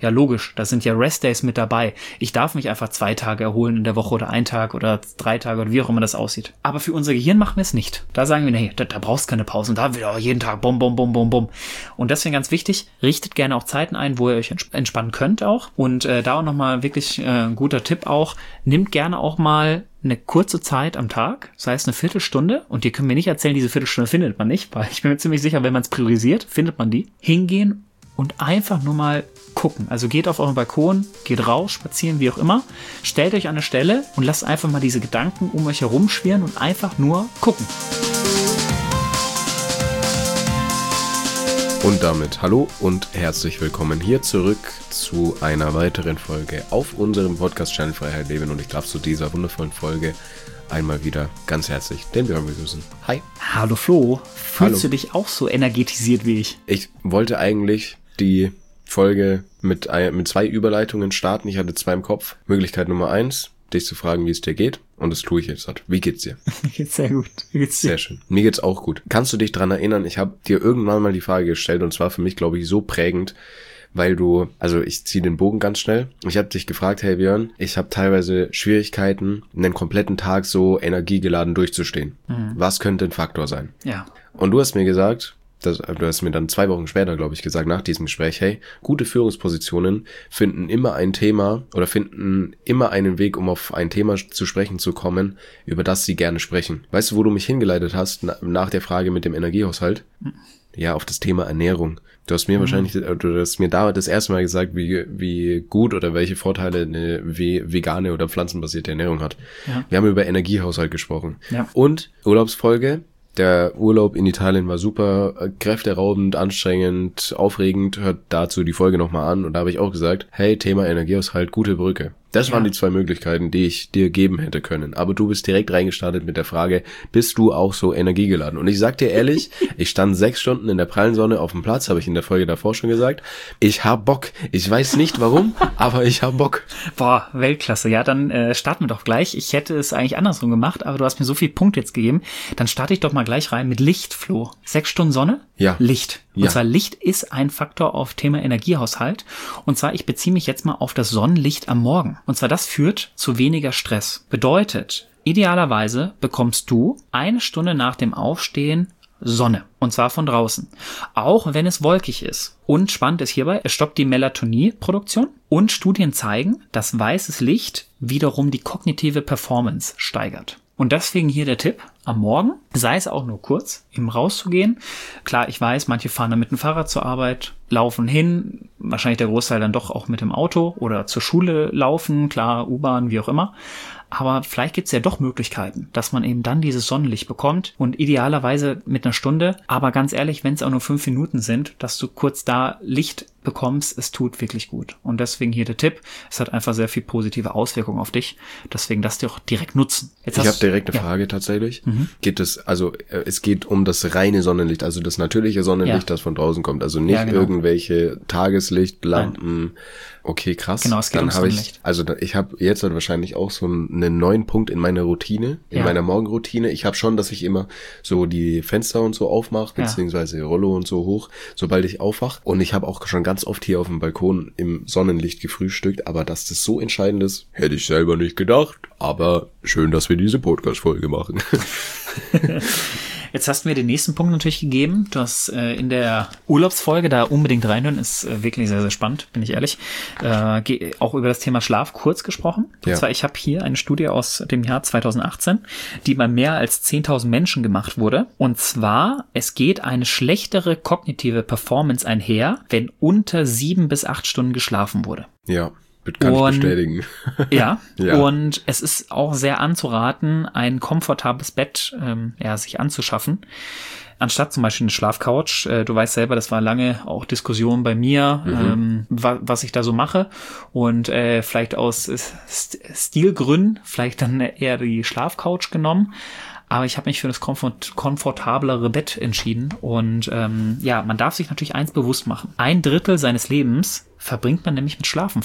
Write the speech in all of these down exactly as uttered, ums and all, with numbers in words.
Ja, logisch, da sind ja Restdays mit dabei. Ich darf mich einfach zwei Tage erholen in der Woche oder ein Tag oder drei Tage oder wie auch immer das aussieht. Aber für unser Gehirn machen wir es nicht. Da sagen wir, nee, da, da brauchst du keine Pausen, da wieder jeden Tag bum, bum, bum, bum, bum. Und deswegen ganz wichtig, richtet gerne auch Zeiten ein, wo ihr euch entspannen könnt auch. Und äh, da auch nochmal wirklich äh, ein guter Tipp auch, nimmt gerne auch mal eine kurze Zeit am Tag, das heißt eine Viertelstunde, und die können mir nicht erzählen, diese Viertelstunde findet man nicht, weil ich bin mir ziemlich sicher, wenn man es priorisiert, findet man die. Hingehen und einfach nur mal gucken. Also geht auf euren Balkon, geht raus, spazieren, wie auch immer, stellt euch an eine Stelle und lasst einfach mal diese Gedanken um euch herum schwirren und einfach nur gucken. Und damit hallo und herzlich willkommen hier zurück zu einer weiteren Folge auf unserem Podcast-Channel Freiheit Leben, und ich darf zu dieser wundervollen Folge einmal wieder ganz herzlich den Björn begrüßen. Hi. Hallo Flo, fühlst hallo. Du dich auch so energetisiert wie ich? Ich wollte eigentlich die Folge mit, ein, mit zwei Überleitungen starten. Ich hatte zwei im Kopf. Möglichkeit Nummer eins, dich zu fragen, wie es dir geht. Und das tue ich jetzt. Wie geht's dir? Mir geht's sehr gut. Wie geht's dir? Sehr schön. Mir geht's auch gut. Kannst du dich dran erinnern? Ich habe dir irgendwann mal die Frage gestellt, und zwar für mich, glaube ich, so prägend, weil du, also ich ziehe den Bogen ganz schnell. Ich habe dich gefragt, hey Björn, ich habe teilweise Schwierigkeiten, einen kompletten Tag so energiegeladen durchzustehen. Mhm. Was könnte ein Faktor sein? Ja. Und du hast mir gesagt, das, du hast mir dann zwei Wochen später, glaube ich, gesagt, nach diesem Gespräch, hey, gute Führungspositionen finden immer ein Thema oder finden immer einen Weg, um auf ein Thema zu sprechen zu kommen, über das sie gerne sprechen. Weißt du, wo du mich hingeleitet hast, na, nach der Frage mit dem Energiehaushalt? Mhm. Ja, auf das Thema Ernährung. Du hast mir mhm. wahrscheinlich, du hast mir da das erste Mal gesagt, wie wie gut oder welche Vorteile eine vegane oder pflanzenbasierte Ernährung hat. Ja. Wir haben über Energiehaushalt gesprochen. Ja. Und Urlaubsfolge. Der Urlaub in Italien war super kräfteraubend, anstrengend, aufregend. Hört dazu die Folge nochmal an. Und da habe ich auch gesagt, hey, Thema Energiehaushalt, gute Brücke. Das waren ja. die zwei Möglichkeiten, die ich dir geben hätte können. Aber du bist direkt reingestartet mit der Frage, bist du auch so energiegeladen? Und ich sag dir ehrlich, ich stand sechs Stunden in der prallen Sonne auf dem Platz, habe ich in der Folge davor schon gesagt. Ich hab Bock. Ich weiß nicht warum, aber ich hab Bock. Boah, Weltklasse. Ja, dann äh, starten wir doch gleich. Ich hätte es eigentlich andersrum gemacht, aber du hast mir so viel Punkt jetzt gegeben. Dann starte ich doch mal gleich rein mit Licht, Flo. Sechs Stunden Sonne? Ja. Licht. Und ja. zwar Licht ist ein Faktor auf Thema Energiehaushalt. Und zwar, ich beziehe mich jetzt mal auf das Sonnenlicht am Morgen. Und zwar, das führt zu weniger Stress. Bedeutet, idealerweise bekommst du eine Stunde nach dem Aufstehen Sonne. Und zwar von draußen. Auch wenn es wolkig ist. Und spannend ist hierbei, es stoppt die Melatoninproduktion. Und Studien zeigen, dass weißes Licht wiederum die kognitive Performance steigert. Und deswegen hier der Tipp, am Morgen, sei es auch nur kurz, eben rauszugehen. Klar, ich weiß, manche fahren dann mit dem Fahrrad zur Arbeit, laufen hin, wahrscheinlich der Großteil dann doch auch mit dem Auto oder zur Schule laufen, klar, U-Bahn, wie auch immer. Aber vielleicht gibt es ja doch Möglichkeiten, dass man eben dann dieses Sonnenlicht bekommt und idealerweise mit einer Stunde. Aber ganz ehrlich, wenn es auch nur fünf Minuten sind, dass du kurz da Licht bekommst, es tut wirklich gut. Und deswegen hier der Tipp, es hat einfach sehr viel positive Auswirkungen auf dich. Deswegen das dir auch direkt nutzen. Jetzt ich habe direkt eine ja. Frage tatsächlich. Mhm. Geht es, also es geht um das reine Sonnenlicht, also das natürliche Sonnenlicht, ja. das von draußen kommt. Also nicht ja, genau. irgendwelche Tageslichtlampen. Nein. Okay, krass. Genau, es geht Dann ums habe Sonnenlicht. Ich, also ich habe jetzt halt wahrscheinlich auch so einen neuen Punkt in meiner Routine, in ja. meiner Morgenroutine. Ich habe schon, dass ich immer so die Fenster und so aufmache, beziehungsweise Rollo und so hoch, sobald ich aufwache. Und ich habe auch schon ganz oft hier auf dem Balkon im Sonnenlicht gefrühstückt, aber dass das so entscheidend ist, hätte ich selber nicht gedacht. Aber schön, dass wir diese Podcast-Folge machen. Jetzt hast du mir den nächsten Punkt natürlich gegeben. Du hast äh, in der Urlaubsfolge da unbedingt reinhören, ist äh, wirklich sehr, sehr spannend, bin ich ehrlich. Äh, ge- auch über das Thema Schlaf kurz gesprochen. Und ja. zwar, ich habe hier eine Studie aus dem Jahr zweitausendachtzehn, die bei mehr als zehntausend Menschen gemacht wurde. Und zwar, es geht eine schlechtere kognitive Performance einher, wenn unter sieben bis acht Stunden geschlafen wurde. Ja. Kann und, ich bestätigen. Ja, ja, und es ist auch sehr anzuraten, ein komfortables Bett ähm, ja, sich anzuschaffen, anstatt zum Beispiel eine Schlafcouch. Äh, du weißt selber, das war lange auch Diskussion bei mir, mhm. ähm, wa- was ich da so mache, und äh, vielleicht aus St- Stilgründen vielleicht dann eher die Schlafcouch genommen. Aber ich habe mich für das komfort- komfortablere Bett entschieden. Und ähm, ja, man darf sich natürlich eins bewusst machen. Ein Drittel seines Lebens verbringt man nämlich mit Schlafen, Flo.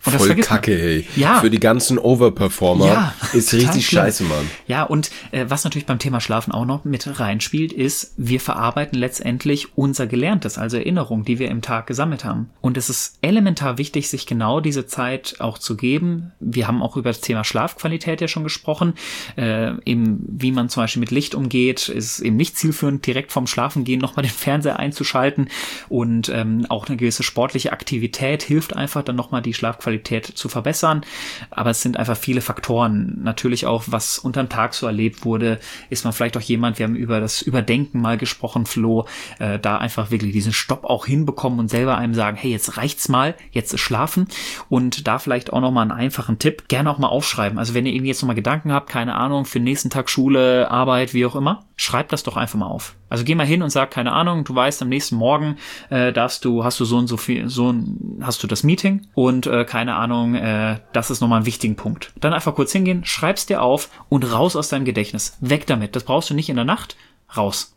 Und das voll vergisst man. Kacke, hey. Ja. Für die ganzen Overperformer Ja, ist total richtig schlimm. scheiße, Mann. Ja, und äh, was natürlich beim Thema Schlafen auch noch mit reinspielt, ist, wir verarbeiten letztendlich unser Gelerntes, also Erinnerungen, die wir im Tag gesammelt haben. Und es ist elementar wichtig, sich genau diese Zeit auch zu geben. Wir haben auch über das Thema Schlafqualität ja schon gesprochen. Äh, eben, wie man zum Beispiel mit Licht umgeht, ist eben nicht zielführend, direkt vorm Schlafengehen nochmal den Fernseher einzuschalten. Und ähm, auch eine gewisse sportliche Aktivität hilft einfach, dann nochmal die Schlafqualität zu verbessern. Aber es sind einfach viele Faktoren. Natürlich auch, was unterm Tag so erlebt wurde, ist man vielleicht auch jemand, wir haben über das Überdenken mal gesprochen, Flo, äh, da einfach wirklich diesen Stopp auch hinbekommen und selber einem sagen, hey, jetzt reicht's mal, jetzt ist Schlafen. Und da vielleicht auch nochmal einen einfachen Tipp, gerne auch mal aufschreiben. Also wenn ihr irgendwie jetzt nochmal Gedanken habt, keine Ahnung, für den nächsten Tag Schule, Arbeit, wie auch immer, schreibt das doch einfach mal auf. Also geh mal hin und sag, keine Ahnung, du weißt, am nächsten Morgen äh, darfst du, hast du so und so viel, so ein, hast du das Meeting und äh, keine Ahnung, äh, das ist nochmal ein wichtiger Punkt. Dann einfach kurz hingehen, schreib's dir auf und raus aus deinem Gedächtnis. Weg damit. Das brauchst du nicht in der Nacht. Raus.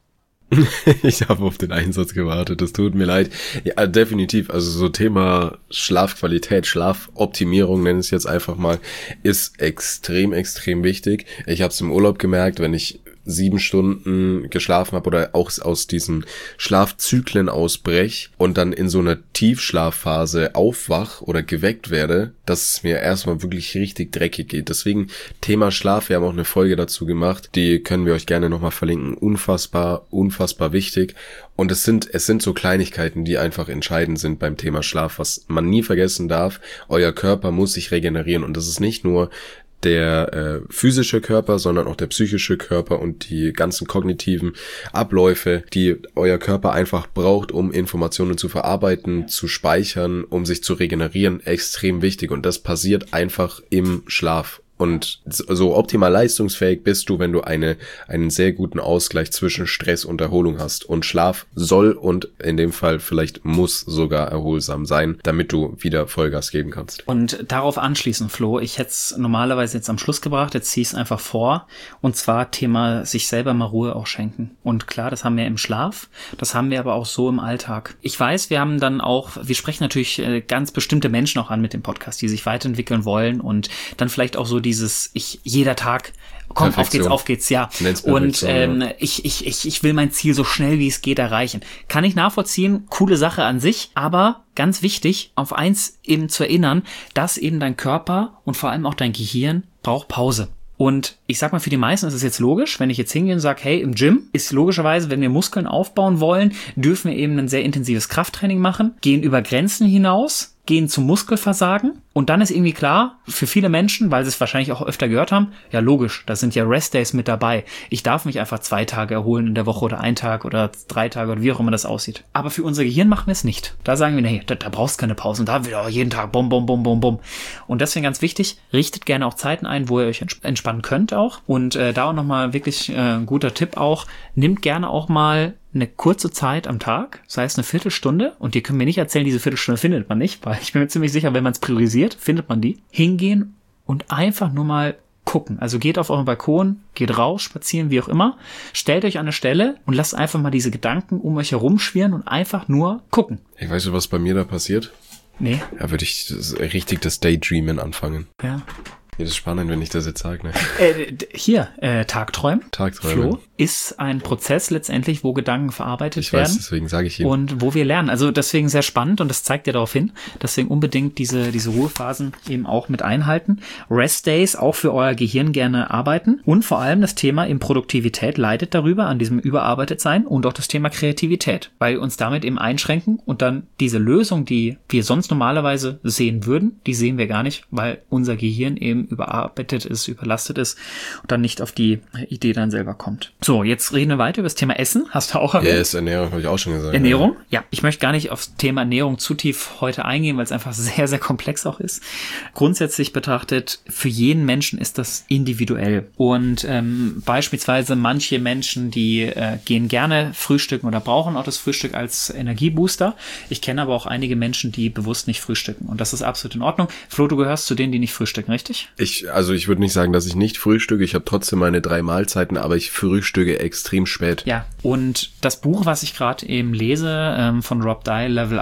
Ich habe auf den Einsatz gewartet, das tut mir leid. Ja, definitiv, also so Thema Schlafqualität, Schlafoptimierung, nenne ich es jetzt einfach mal, ist extrem, extrem wichtig. Ich habe es im Urlaub gemerkt, wenn ich sieben Stunden geschlafen habe oder auch aus diesen Schlafzyklen ausbrech und dann in so einer Tiefschlafphase aufwach oder geweckt werde, dass es mir erstmal wirklich richtig dreckig geht. Deswegen Thema Schlaf, wir haben auch eine Folge dazu gemacht, die können wir euch gerne nochmal verlinken. Unfassbar, unfassbar wichtig. Und es sind, es sind so Kleinigkeiten, die einfach entscheidend sind beim Thema Schlaf, was man nie vergessen darf. Euer Körper muss sich regenerieren und das ist nicht nur der äh, physische Körper, sondern auch der psychische Körper und die ganzen kognitiven Abläufe, die euer Körper einfach braucht, um Informationen zu verarbeiten, zu speichern, um sich zu regenerieren, extrem wichtig. Und das passiert einfach im Schlaf. Und so optimal leistungsfähig bist du, wenn du eine einen sehr guten Ausgleich zwischen Stress und Erholung hast. Und Schlaf soll und in dem Fall vielleicht muss sogar erholsam sein, damit du wieder Vollgas geben kannst. Und darauf anschließend, Flo, ich hätte es normalerweise jetzt am Schluss gebracht, jetzt zieh ich es einfach vor. Und zwar Thema sich selber mal Ruhe auch schenken. Und klar, das haben wir im Schlaf, das haben wir aber auch so im Alltag. Ich weiß, wir haben dann auch, wir sprechen natürlich ganz bestimmte Menschen auch an mit dem Podcast, die sich weiterentwickeln wollen und dann vielleicht auch so dieses, ich, jeder Tag, komm, auf geht's, auf geht's, ja. Und ähm, ja. ich, ich, ich, ich will mein Ziel so schnell wie es geht erreichen. Kann ich nachvollziehen, coole Sache an sich, aber ganz wichtig, auf eins eben zu erinnern, dass eben dein Körper und vor allem auch dein Gehirn braucht Pause. Und ich sag mal, für die meisten ist es jetzt logisch, wenn ich jetzt hingehe und sage, hey, im Gym ist logischerweise, wenn wir Muskeln aufbauen wollen, dürfen wir eben ein sehr intensives Krafttraining machen, gehen über Grenzen hinaus, gehen zum Muskelversagen und dann ist irgendwie klar, für viele Menschen, weil sie es wahrscheinlich auch öfter gehört haben, ja logisch, da sind ja Restdays mit dabei. Ich darf mich einfach zwei Tage erholen in der Woche oder ein Tag oder drei Tage oder wie auch immer das aussieht. Aber für unser Gehirn machen wir es nicht. Da sagen wir, nee, da, da brauchst du keine Pausen, da wieder jeden Tag bum, bum, bum, bum, bum. Und deswegen ganz wichtig, richtet gerne auch Zeiten ein, wo ihr euch entspannen könnt auch. Und äh, da auch nochmal wirklich äh, ein guter Tipp auch, nimmt gerne auch mal eine kurze Zeit am Tag, das heißt eine Viertelstunde, und ihr könnt mir nicht erzählen, diese Viertelstunde findet man nicht, weil ich bin mir ziemlich sicher, wenn man es priorisiert, findet man die. Hingehen und einfach nur mal gucken. Also geht auf euren Balkon, geht raus, spazieren, wie auch immer, stellt euch an eine Stelle und lasst einfach mal diese Gedanken um euch herum schwirren und einfach nur gucken. Hey, weißt du, was bei mir da passiert? Nee. Ja, würde ich das, richtig das Daydreamen anfangen. Ja. Ja, das ist spannend, wenn ich das jetzt sage, ne? Äh, hier, äh, Tagträumen. Tagträumen. Flo, ist ein Prozess letztendlich, wo Gedanken verarbeitet ich werden. Ich weiß, deswegen sage ich ihn. Und wo wir lernen. Also deswegen sehr spannend und das zeigt ja darauf hin. Deswegen unbedingt diese diese Ruhephasen eben auch mit einhalten. Rest Days auch für euer Gehirn gerne arbeiten. Und vor allem das Thema eben Produktivität leidet darüber, an diesem überarbeitet sein und auch das Thema Kreativität. Weil wir uns damit eben einschränken und dann diese Lösung, die wir sonst normalerweise sehen würden, die sehen wir gar nicht, weil unser Gehirn eben überarbeitet ist, überlastet ist und dann nicht auf die Idee dann selber kommt. So, jetzt reden wir weiter über das Thema Essen. Hast du auch erwähnt? Ja, yes, Ernährung habe ich auch schon gesagt. Ernährung? Ja. ja, ich möchte gar nicht aufs Thema Ernährung zu tief heute eingehen, weil es einfach sehr, sehr komplex auch ist. Grundsätzlich betrachtet, für jeden Menschen ist das individuell. Und ähm, beispielsweise manche Menschen, die äh, gehen gerne frühstücken oder brauchen auch das Frühstück als Energiebooster. Ich kenne aber auch einige Menschen, die bewusst nicht frühstücken. Und das ist absolut in Ordnung. Flo, du gehörst zu denen, die nicht frühstücken, richtig? Ich, also ich würde nicht sagen, dass ich nicht frühstücke. Ich habe trotzdem meine drei Mahlzeiten, aber ich frühstücke extrem spät. Ja, und das Buch, was ich gerade eben lese, ähm, von Rob Dial, Level Up,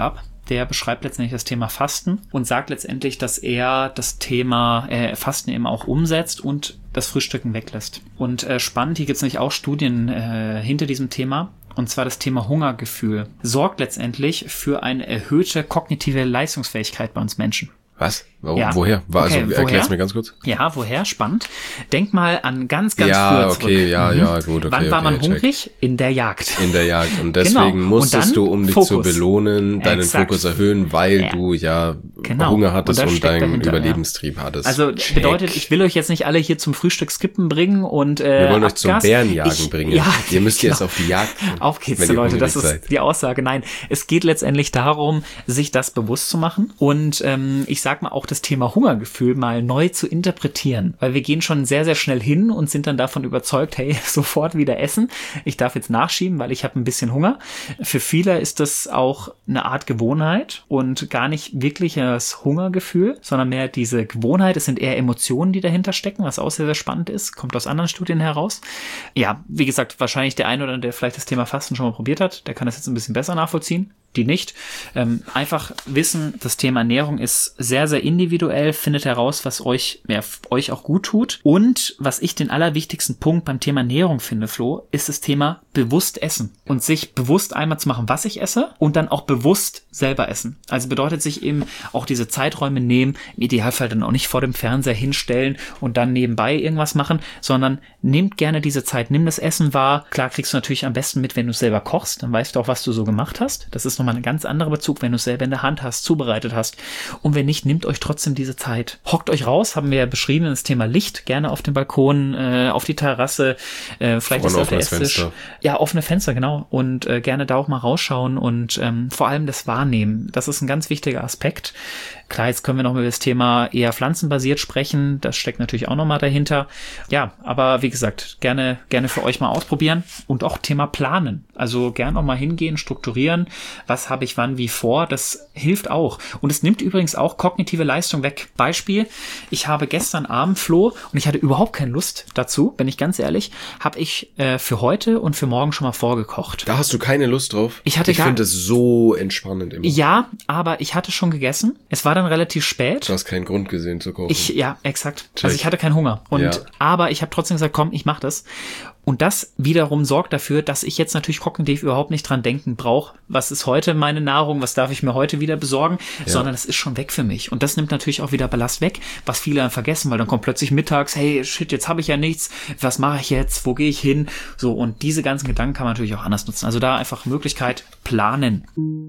der beschreibt letztendlich das Thema Fasten und sagt letztendlich, dass er das Thema äh, Fasten eben auch umsetzt und das Frühstücken weglässt. Und äh, spannend, hier gibt es nämlich auch Studien äh, hinter diesem Thema. Und zwar das Thema Hungergefühl sorgt letztendlich für eine erhöhte kognitive Leistungsfähigkeit bei uns Menschen. Was? Warum? Ja. Woher? War, Okay, also erklär's mir ganz kurz. Ja, woher? Spannend. Denk mal an ganz, ganz ja, früher zurück. okay, ja, Mhm. ja, gut, okay. Wann war okay, man check. hungrig? In der Jagd. In der Jagd. Und deswegen Genau. musstest Und dann du, um dich Fokus. zu belohnen, deinen Exakt. Fokus erhöhen, weil Ja. du ja Genau. Hunger hattest Und das und, steckt deinen dahinter, Überlebenstrieb hattest. Also Check. bedeutet, ich will euch jetzt nicht alle hier zum Frühstück skippen bringen und äh, Wir wollen euch zum Abgas. Bärenjagen ich, bringen. Ja, Ihr müsst genau. jetzt auf die Jagd gehen. Auf geht's, wenn ihr Leute, das hungrig ist seid. die Aussage. Nein, es geht letztendlich darum, sich das bewusst zu machen und ähm, ich sag mal auch das Thema Hungergefühl mal neu zu interpretieren, weil wir gehen schon sehr, sehr schnell hin und sind dann davon überzeugt, hey, sofort wieder essen. Ich darf jetzt nachschieben, weil ich habe ein bisschen Hunger. Für viele ist das auch eine Art Gewohnheit und gar nicht wirklich das Hungergefühl, sondern mehr diese Gewohnheit. Es sind eher Emotionen, die dahinter stecken, was auch sehr, sehr spannend ist. Kommt aus anderen Studien heraus. Ja, wie gesagt, wahrscheinlich der eine oder der vielleicht das Thema Fasten schon mal probiert hat, der kann das jetzt ein bisschen besser nachvollziehen. Die nicht. Ähm, einfach wissen, das Thema Ernährung ist sehr, sehr individuell, findet heraus, was euch, ja, euch auch gut tut. Und was ich den allerwichtigsten Punkt beim Thema Ernährung finde, Flo, ist das Thema bewusst essen. Und sich bewusst einmal zu machen, was ich esse und dann auch bewusst selber essen. Also bedeutet sich eben auch diese Zeiträume nehmen, im Idealfall dann auch nicht vor dem Fernseher hinstellen und dann nebenbei irgendwas machen, sondern nehmt gerne diese Zeit, nimm das Essen wahr. Klar kriegst du natürlich am besten mit, wenn du selber kochst, dann weißt du auch, was du so gemacht hast. Das ist nochmal ein ganz anderer Bezug, wenn du es selber in der Hand hast, zubereitet hast. Und wenn nicht, nehmt euch trotzdem diese Zeit. Hockt euch raus, haben wir ja beschrieben, das Thema Licht, gerne auf dem Balkon, äh, auf die Terrasse, äh, vielleicht ist auf der Esstisch. Fenster. Ja, offene Fenster, genau. Und äh, gerne da auch mal rausschauen und ähm, vor allem das Wahrnehmen. Das ist ein ganz wichtiger Aspekt. Klar, jetzt können wir noch über das Thema eher pflanzenbasiert sprechen. Das steckt natürlich auch nochmal dahinter. Ja, aber wie gesagt, gerne, gerne für euch mal ausprobieren und auch Thema planen. Also gerne auch mal hingehen, strukturieren. Was habe ich wann wie vor? Das hilft auch. Und es nimmt übrigens auch kognitive Leistung weg. Beispiel, ich habe gestern Abend, Flo, und ich hatte überhaupt keine Lust dazu, bin ich ganz ehrlich, habe ich äh, für heute und für morgen schon mal vorgekocht. Da hast du keine Lust drauf? Ich hatte Ich gar- finde es so entspannend immer. Ja, aber ich hatte schon gegessen. Es war dann relativ spät. Du hast keinen Grund gesehen zu kochen. Ich, ja, exakt. Check. Also ich hatte keinen Hunger. Und, Ja. aber ich habe trotzdem gesagt, komm, ich mach das. Und das wiederum sorgt dafür, dass ich jetzt natürlich kognitiv überhaupt nicht dran denken brauche, was ist heute meine Nahrung, was darf ich mir heute wieder besorgen, Ja. sondern es ist schon weg für mich. Und das nimmt natürlich auch wieder Ballast weg, was viele dann vergessen, weil dann kommt plötzlich mittags, hey, shit, jetzt habe ich ja nichts, was mache ich jetzt, wo gehe ich hin? So, und diese ganzen Gedanken kann man natürlich auch anders nutzen. Also da einfach Möglichkeit planen.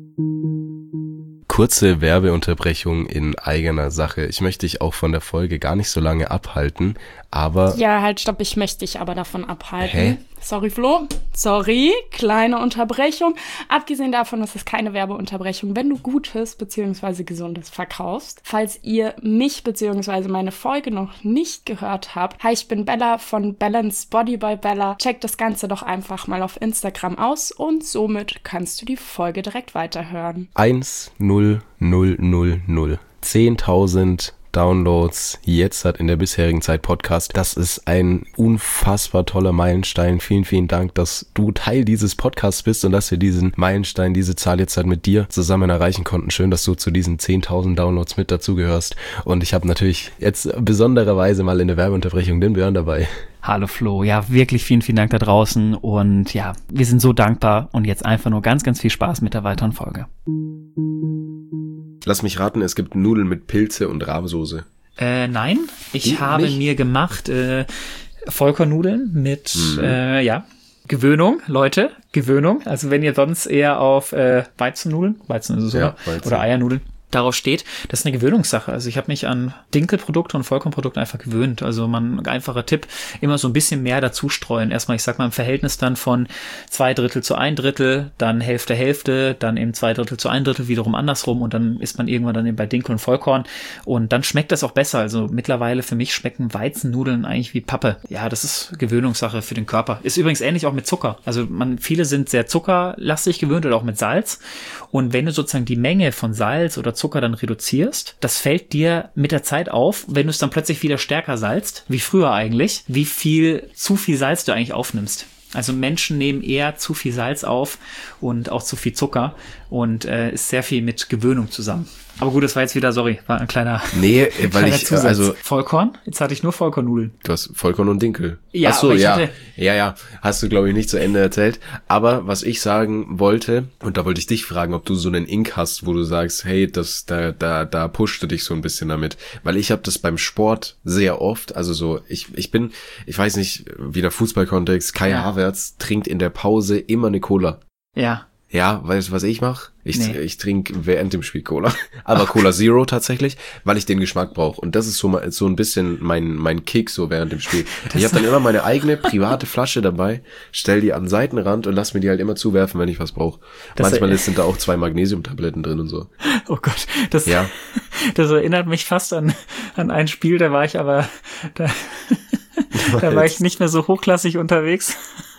Kurze Werbeunterbrechung in eigener Sache. Ich möchte dich auch von der Folge gar nicht so lange abhalten, aber... Ja, halt, stopp, ich möchte dich aber davon abhalten. Hä? Sorry, Flo. Sorry, kleine Unterbrechung. Abgesehen davon ist es keine Werbeunterbrechung, wenn du Gutes bzw. Gesundes verkaufst. Falls ihr mich bzw. meine Folge noch nicht gehört habt, hi, ich bin Bella von Balance Body by Bella. Checkt das Ganze doch einfach mal auf Instagram aus und somit kannst du die Folge direkt weiterhören. eins null null null null. zehntausend Downloads jetzt hat in der bisherigen Zeit Podcast. Das ist ein unfassbar toller Meilenstein. Vielen, vielen Dank, dass du Teil dieses Podcasts bist und dass wir diesen Meilenstein, diese Zahl jetzt halt mit dir zusammen erreichen konnten. Schön, dass du zu diesen zehntausend Downloads mit dazugehörst. Und ich habe natürlich jetzt besondererweise mal in der Werbeunterbrechung den Björn dabei. Hallo Flo, ja wirklich vielen, vielen Dank da draußen und ja, wir sind so dankbar und jetzt einfach nur ganz, ganz viel Spaß mit der weiteren Folge. Lass mich raten, es gibt Nudeln mit Pilze und Rahmsoße. Äh, nein, ich Hm, habe nicht? mir gemacht äh, Vollkornnudeln mit, Mhm. äh, ja, Gewöhnung, Leute, Gewöhnung. Also wenn ihr sonst eher auf äh, Weizennudeln, Weizen ist es, Ja, oder? Weizen. Oder Eiernudeln darauf steht, das ist eine Gewöhnungssache. Also ich habe mich an Dinkelprodukte und Vollkornprodukte einfach gewöhnt. Also man, ein einfacher Tipp, immer so ein bisschen mehr dazu streuen. Erstmal, ich sag mal, im Verhältnis dann von zwei Drittel zu ein Drittel, dann Hälfte, Hälfte, dann eben zwei Drittel zu ein Drittel, wiederum andersrum und dann ist man irgendwann dann eben bei Dinkel und Vollkorn und dann schmeckt das auch besser. Also mittlerweile für mich schmecken Weizennudeln eigentlich wie Pappe. Ja, das ist Gewöhnungssache für den Körper. Ist übrigens ähnlich auch mit Zucker. Also man, viele sind sehr zuckerlastig gewöhnt oder auch mit Salz und wenn du sozusagen die Menge von Salz oder Zucker dann reduzierst, das fällt dir mit der Zeit auf, wenn du es dann plötzlich wieder stärker salzt, wie früher eigentlich, wie viel, zu viel Salz du eigentlich aufnimmst. Also Menschen nehmen eher zu viel Salz auf und auch zu viel Zucker und äh, ist sehr viel mit Gewöhnung zusammen. Aber gut, das war jetzt wieder, sorry, war ein kleiner, nee, weil kleiner ich, Zusatz. also Vollkorn? Jetzt hatte ich nur Vollkornnudeln. Du hast Vollkorn und Dinkel. Ja, Ach so, aber ich ja. hatte- ja, ja, hast du, glaube ich, nicht zu Ende erzählt. Aber was ich sagen wollte, und da wollte ich dich fragen, ob du so einen Ink hast, wo du sagst, hey, das, da, da, da pusht du dich so ein bisschen damit. Weil ich habe das beim Sport sehr oft, also so, ich, ich bin, ich weiß nicht, wieder Fußballkontext, Kai Ja. Havertz trinkt in der Pause immer eine Cola. Ja. Ja, weißt du, was ich mache? Ich, Nee. ich trinke während dem Spiel Cola. Aber Cola Zero tatsächlich, weil ich den Geschmack brauche. Und das ist so mal so ein bisschen mein mein Kick so während dem Spiel. Ich habe dann immer meine eigene private Flasche dabei, stell die an den Seitenrand und lass mir die halt immer zuwerfen, wenn ich was brauche. Das- Manchmal sind da auch zwei Magnesiumtabletten drin und so. Oh Gott, das, Ja. das erinnert mich fast an, an ein Spiel, da war ich aber, da, da war ich nicht mehr so hochklassig unterwegs.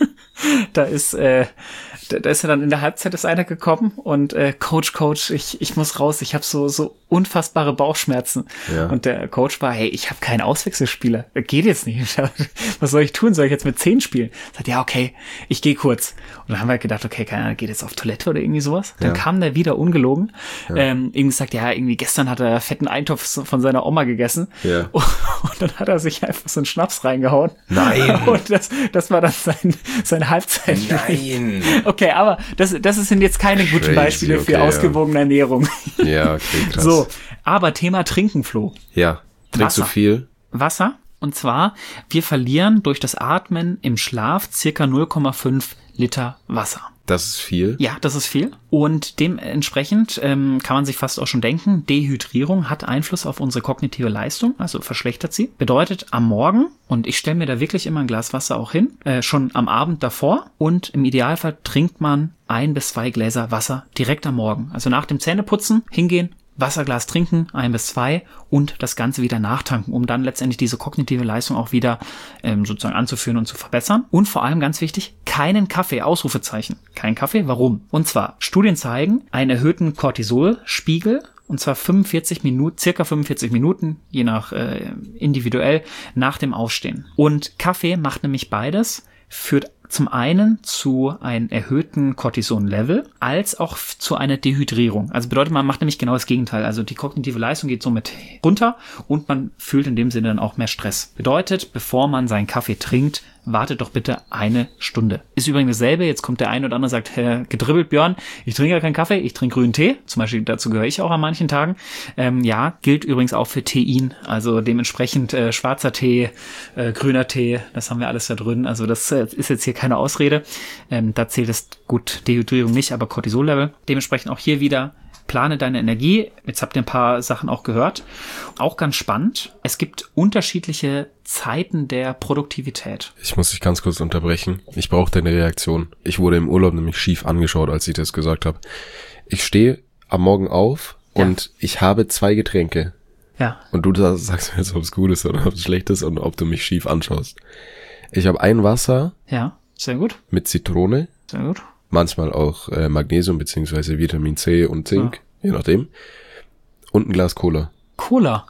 Da ist, äh, da, da ist ja dann in der Halbzeit ist einer gekommen und äh, Coach, Coach, ich ich muss raus, ich habe so so unfassbare Bauchschmerzen. Ja. Und der Coach war, hey, ich habe keinen Auswechselspieler, geht jetzt nicht. Was soll ich tun? Soll ich jetzt mit zehn spielen? Sagt, ja, okay, ich gehe kurz. Und dann haben wir halt gedacht, okay, keiner geht jetzt auf Toilette oder irgendwie sowas. Dann Ja. kam der wieder ungelogen. Ähm, irgendwie sagt, ja, irgendwie gestern hat er fetten Eintopf von seiner Oma gegessen. Ja. Und dann hat er sich einfach so einen Schnaps reingehauen. Nein. Und das, das war dann sein, sein Halbzeit. Nein. Okay, aber das, das sind jetzt keine guten Crazy, Beispiele für okay, ja. ausgewogene Ernährung. Ja, okay, krass. So, aber Thema Trinken, Flo. Ja, trinkst du Wasser. viel? Wasser. Und zwar, wir verlieren durch das Atmen im Schlaf circa null Komma fünf Liter Wasser. Das ist viel. Ja, das ist viel. Und dementsprechend ähm, kann man sich fast auch schon denken, Dehydrierung hat Einfluss auf unsere kognitive Leistung, also verschlechtert sie. Bedeutet am Morgen, und ich stelle mir da wirklich immer ein Glas Wasser auch hin, äh, schon am Abend davor und im Idealfall trinkt man ein bis zwei Gläser Wasser direkt am Morgen. Also nach dem Zähneputzen hingehen, Wasserglas trinken, ein bis zwei und das Ganze wieder nachtanken, um dann letztendlich diese kognitive Leistung auch wieder ähm, sozusagen anzuführen und zu verbessern. Und vor allem ganz wichtig, keinen Kaffee, Ausrufezeichen. Kein Kaffee, warum? Und zwar, Studien zeigen einen erhöhten Cortisolspiegel, und zwar fünfundvierzig Minuten, circa fünfundvierzig Minuten, je nach äh, individuell, nach dem Aufstehen. Und Kaffee macht nämlich beides, führt zum einen zu einem erhöhten Cortison-Level, als auch f- zu einer Dehydrierung. Also bedeutet, man macht nämlich genau das Gegenteil. Also die kognitive Leistung geht somit runter und man fühlt in dem Sinne dann auch mehr Stress. Bedeutet, bevor man seinen Kaffee trinkt, wartet doch bitte eine Stunde. Ist übrigens dasselbe, jetzt kommt der eine oder andere, sagt, Herr gedribbelt Björn, ich trinke ja keinen Kaffee, ich trinke grünen Tee. Zum Beispiel, dazu gehöre ich auch an manchen Tagen. Ähm, ja, gilt übrigens auch für Tein. Also dementsprechend äh, schwarzer Tee, äh, grüner Tee, das haben wir alles da drin. Also das äh, ist jetzt hier keine Ausrede. Ähm, da zählt es gut, Dehydrierung nicht, aber Cortisol-Level. Dementsprechend auch hier wieder, plane deine Energie. Jetzt habt ihr ein paar Sachen auch gehört. Auch ganz spannend. Es gibt unterschiedliche Zeiten der Produktivität. Ich muss dich ganz kurz unterbrechen. Ich brauche deine Reaktion. Ich wurde im Urlaub nämlich schief angeschaut, als ich das gesagt habe. Ich stehe am Morgen auf und ich habe zwei Getränke. Ja. Und du da- sagst mir jetzt, ob es gut ist oder ob es schlecht ist und ob du mich schief anschaust. Ich habe ein Wasser Ja, sehr gut. mit Zitrone, Sehr gut. manchmal auch äh, Magnesium beziehungsweise Vitamin C und Zink, je nachdem. Und ein Glas Cola. Cola.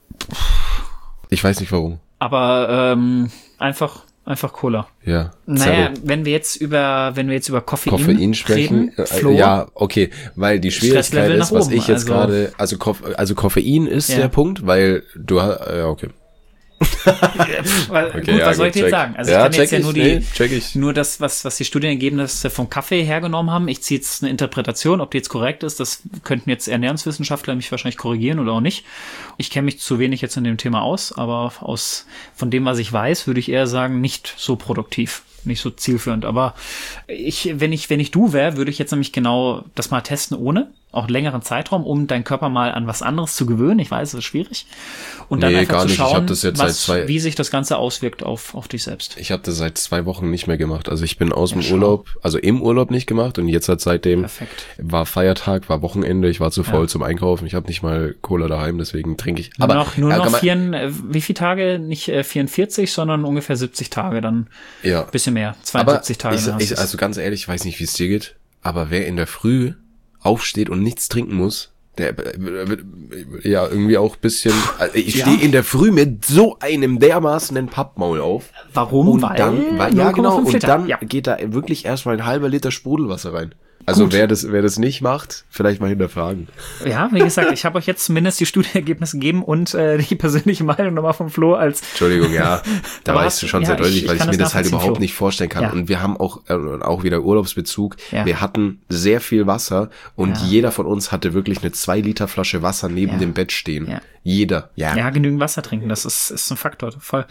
Ich weiß nicht warum. Aber ähm, einfach, einfach Cola. Ja. Naja, Zero. wenn wir jetzt über, wenn wir jetzt über Koffein, Koffein sprechen. reden, Äh, Flo, ja, okay, weil die Schwierigkeit Stresslevel ist, nach was oben, ich jetzt also- gerade, also Koff, also Koffein ist Ja. der Punkt, weil du hast, ja, okay. Weil, Okay, gut, ja, was soll gut, ich dir jetzt check. sagen? Also Ja, ich kann jetzt check ja ich, nur die, nee, check ich. nur das, was, was die Studienergebnisse vom Kaffee hergenommen haben. Ich ziehe jetzt eine Interpretation, ob die jetzt korrekt ist. Das könnten jetzt Ernährungswissenschaftler mich wahrscheinlich korrigieren oder auch nicht. Ich kenne mich zu wenig jetzt in dem Thema aus, aber aus, von dem, was ich weiß, würde ich eher sagen, nicht so produktiv. Nicht so zielführend, aber ich, wenn ich, wenn ich du wäre, würde ich jetzt nämlich genau das mal testen ohne, auch einen längeren Zeitraum, um deinen Körper mal an was anderes zu gewöhnen. Ich weiß, es ist schwierig. Und dann Nee, einfach gar zu nicht. Ich schauen, hab das jetzt was, seit zwei- wie sich das Ganze auswirkt auf, auf dich selbst. Ich habe das seit zwei Wochen nicht mehr gemacht. Also ich bin aus dem schau. Urlaub, also im Urlaub nicht gemacht und jetzt hat seitdem Perfekt. war Feiertag, war Wochenende, ich war zu faul Ja. zum Einkaufen, ich habe nicht mal Cola daheim, deswegen trinke ich. Aber nur noch, nur ja, noch kann man- vier, äh, wie viele Tage? Nicht äh, vierundvierzig, sondern ungefähr siebzig Tage, dann ja. ein bisschen mehr, Aber zweiundsiebzig Tage. ich, dann hast ich, du's. also ganz ehrlich, ich weiß nicht, wie es dir geht, aber wer in der Früh aufsteht und nichts trinken muss, Der, ja, irgendwie auch ein bisschen, ich Ja. stehe in der Früh mit so einem dermaßenen Pappmaul auf. Warum? Und Weil dann, weil, ja null Komma genau, fünf und Liter. dann Ja. geht da wirklich erstmal ein halber Liter Sprudelwasser rein. Also Gut. wer das, wer das nicht macht, vielleicht mal hinterfragen. Ja, wie gesagt, ich habe euch jetzt zumindest die Studienergebnisse gegeben und äh, die persönliche Meinung nochmal von Flo als Entschuldigung, ja, da Aber war hast- ich schon ja, sehr deutlich, ich- ich weil ich kann mir das das halt nachvollziehen, überhaupt Flo. nicht vorstellen kann. Ja. Und wir haben auch, äh, auch wieder Urlaubsbezug. Ja. Wir hatten sehr viel Wasser und Ja. jeder von uns hatte wirklich eine zwei Liter Flasche Wasser neben Ja. dem Bett stehen. Ja. Jeder, ja. ja, genügend Wasser trinken, das ist, ist ein Faktor, voll.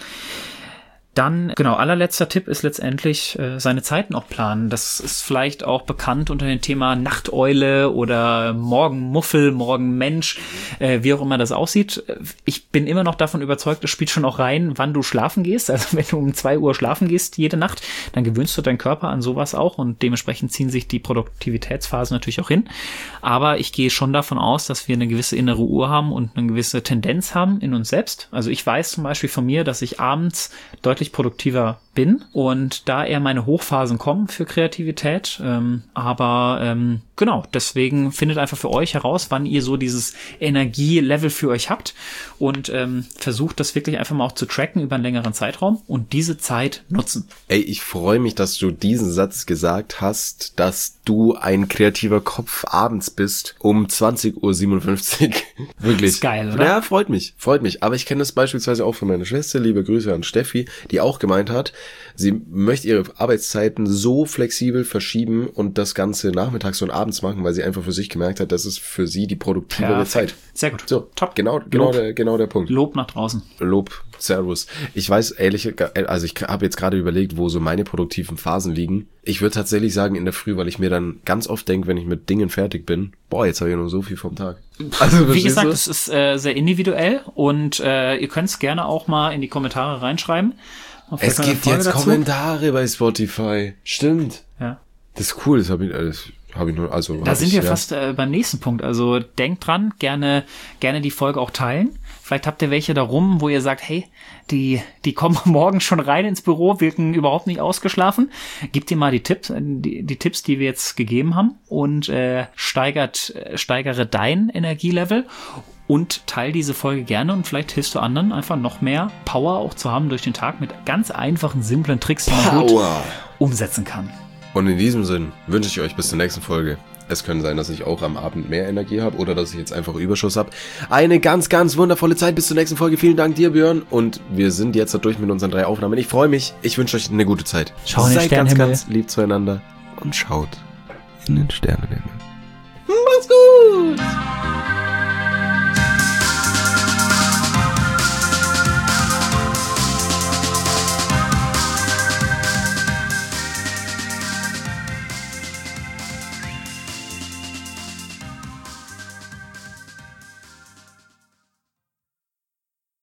Dann, genau, allerletzter Tipp ist letztendlich äh, seine Zeiten auch planen. Das ist vielleicht auch bekannt unter dem Thema Nachteule oder Morgenmuffel, Morgenmensch, äh, wie auch immer das aussieht. Ich bin immer noch davon überzeugt, es spielt schon auch rein, wann du schlafen gehst. Also wenn du um zwei Uhr schlafen gehst jede Nacht, dann gewöhnst du deinen Körper an sowas auch und dementsprechend ziehen sich die Produktivitätsphasen natürlich auch hin. Aber ich gehe schon davon aus, dass wir eine gewisse innere Uhr haben und eine gewisse Tendenz haben in uns selbst. Also ich weiß zum Beispiel von mir, dass ich abends deutlich produktiver bin und da eher meine Hochphasen kommen für Kreativität. Ähm, aber ähm, genau, deswegen findet einfach für euch heraus, wann ihr so dieses Energielevel für euch habt und ähm, versucht das wirklich einfach mal auch zu tracken über einen längeren Zeitraum und diese Zeit nutzen. Ey, ich freue mich, dass du diesen Satz gesagt hast, dass du ein kreativer Kopf abends bist um zwanzig Uhr siebenundfünfzig. Wirklich. Ist geil, oder? Ja, freut mich, freut mich. Aber ich kenne das beispielsweise auch von meiner Schwester. Liebe Grüße an Steffi, die auch gemeint hat, sie möchte ihre Arbeitszeiten so flexibel verschieben und das Ganze nachmittags und abends machen, weil sie einfach für sich gemerkt hat, das ist für sie die produktivere Perfekt. Zeit. Sehr gut. So, Top. Genau, genau Lob. der, genau der Punkt. Lob nach draußen. Lob, Servus. Ich weiß ehrlich, also ich habe jetzt gerade überlegt, wo so meine produktiven Phasen liegen. Ich würde tatsächlich sagen in der Früh, weil ich mir dann ganz oft denke, wenn ich mit Dingen fertig bin, boah, jetzt habe ich nur so viel vom Tag. Also, Wie verstehst gesagt, du? es ist äh, sehr individuell und äh, ihr könnt es gerne auch mal in die Kommentare reinschreiben. Mal Es vielleicht mal eine gibt Frage jetzt dazu. Kommentare bei Spotify. Stimmt. Ja. Das ist cool, das habe ich, das habe ich nur, also. Da hab sind ich, wir ja. fast äh, beim nächsten Punkt. Also denkt dran, gerne, gerne die Folge auch teilen. Vielleicht habt ihr welche da rum, wo ihr sagt, hey, die, die kommen morgen schon rein ins Büro, wirken überhaupt nicht ausgeschlafen. Gebt ihr mal die Tipps, äh, die, die Tipps, die wir jetzt gegeben haben und äh, steigert, äh, steigere dein Energielevel und teil diese Folge gerne und vielleicht hilfst du anderen einfach noch mehr Power auch zu haben durch den Tag mit ganz einfachen, simplen Tricks, die man gut Power. umsetzen kann. Und in diesem Sinn wünsche ich euch bis zur nächsten Folge. Es kann sein, dass ich auch am Abend mehr Energie habe oder dass ich jetzt einfach Überschuss habe. Eine ganz, ganz wundervolle Zeit bis zur nächsten Folge. Vielen Dank dir, Björn. Und wir sind jetzt durch mit unseren drei Aufnahmen. Ich freue mich. Ich wünsche euch eine gute Zeit. Schau in den Seid ganz, Sternenhimmel. ganz lieb zueinander und schaut in den Sternenhimmel. Macht's gut!